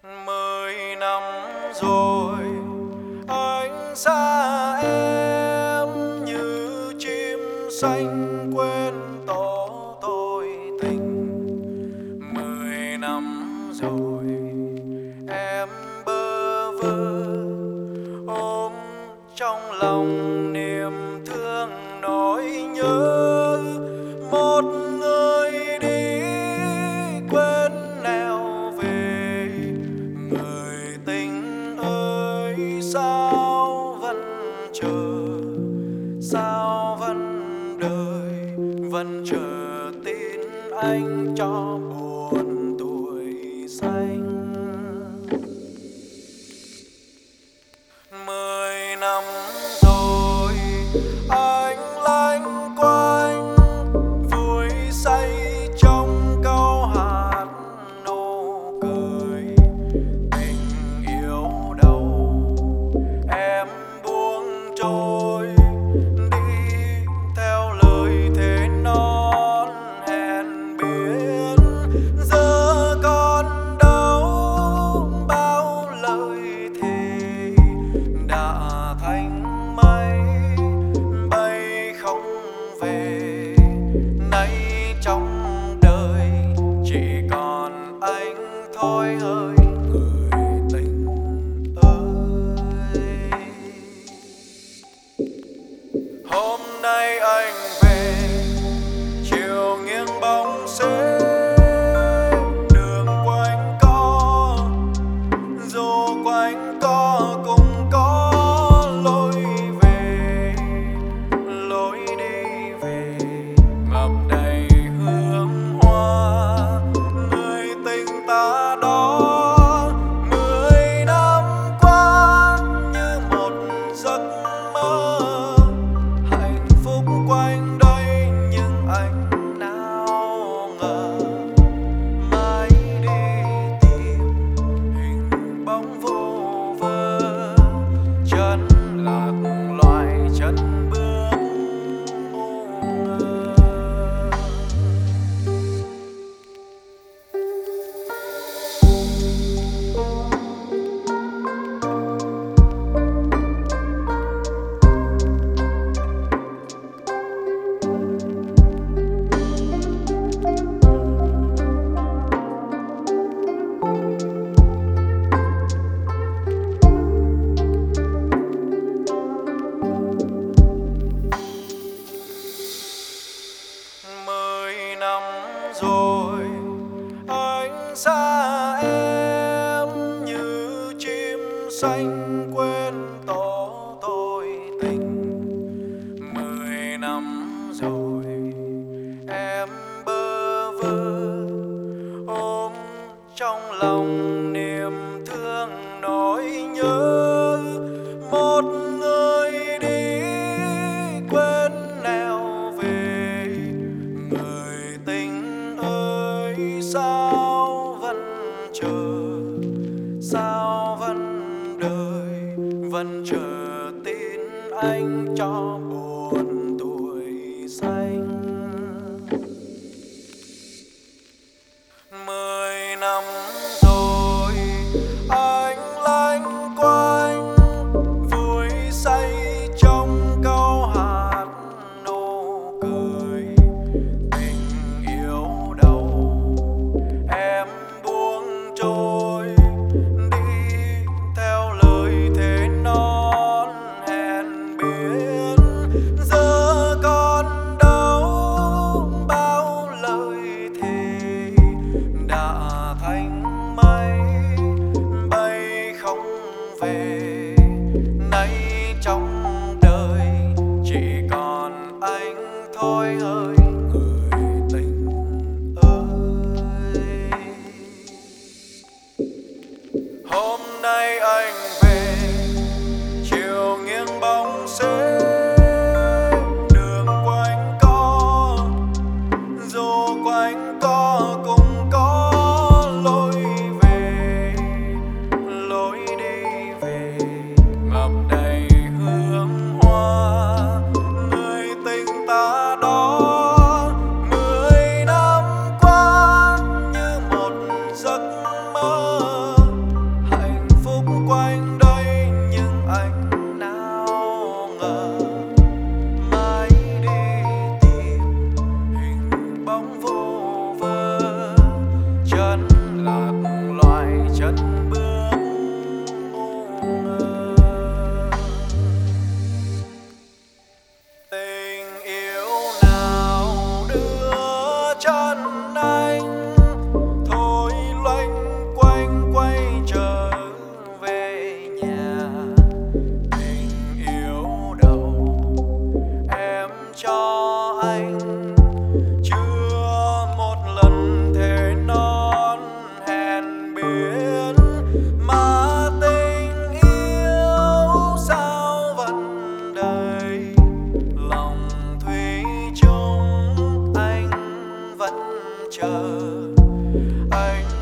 10 năm rồi anh xa em như chim xanh quên tổ tôi tình. 10 năm rồi em bơ vơ ôm trong lòng niềm thương nỗi nhớ một người đi quên nẻo về. Người tình ơi sao vẫn chờ, sao vẫn đợi, vẫn chờ tin anh cho buồn tuổi xanh. 10 năm rồi anh lanh quanh vui say trong câu hát nụ cười. Tình yêu đâu em buông trôi đi theo lời thề non hẹn biển. Giờ còn đâu bao lời thề đã thành mây bay không về. Nay trong đời chỉ còn anh thôi hỡi người tình ơi. Hôm nay anh về chiều nghiêng bóng xế, đường quanh co dù quanh co cũng có lối về, lối đi về ngập đầy hương hoa. Người tình ta đó 10 năm qua như một giấc mơ. Hạnh phúc quanh đây nhưng anh nào ngờ mãi đi tìm hình bóng vô vơ. Chân lạc loài chân bước ngu ngơ. Mười năm rồi anh xa em như chim xanh quên tổ tôi tình. 10 năm rồi em bơ vơ ôm trong lòng niềm thương nỗi nhớ một người đi quên nẻo về. Người tình ơi sao vẫn chờ, sao vẫn đợi, vẫn chờ tin anh cho buồn tuổi xanh. 10 năm rồi anh lanh quanh vui say trong câu hát nụ cười. Tình yêu đâu em buông trôi đi theo lời thề non hẹn biển. Giờ còn đâu bao lời thề đã thành mây bay không về. Nay trong đời chỉ còn anh thôi hỡi người tình ơi. Hôm nay anh về chiều nghiêng bóng xế, đường quanh co dù quanh co cũng có lối về, lối đi về ngập đầy hương hoa. Người tình ta đó 10 năm qua như một giấc mơ. bên anh thôi loanh quanh quay trở về nhà. Tình yêu đầu em cho anh chưa một lần thề non hẹn biển, mà tình yêu sao vẫn đầy lòng thủy chung. Anh vẫn chờ, anh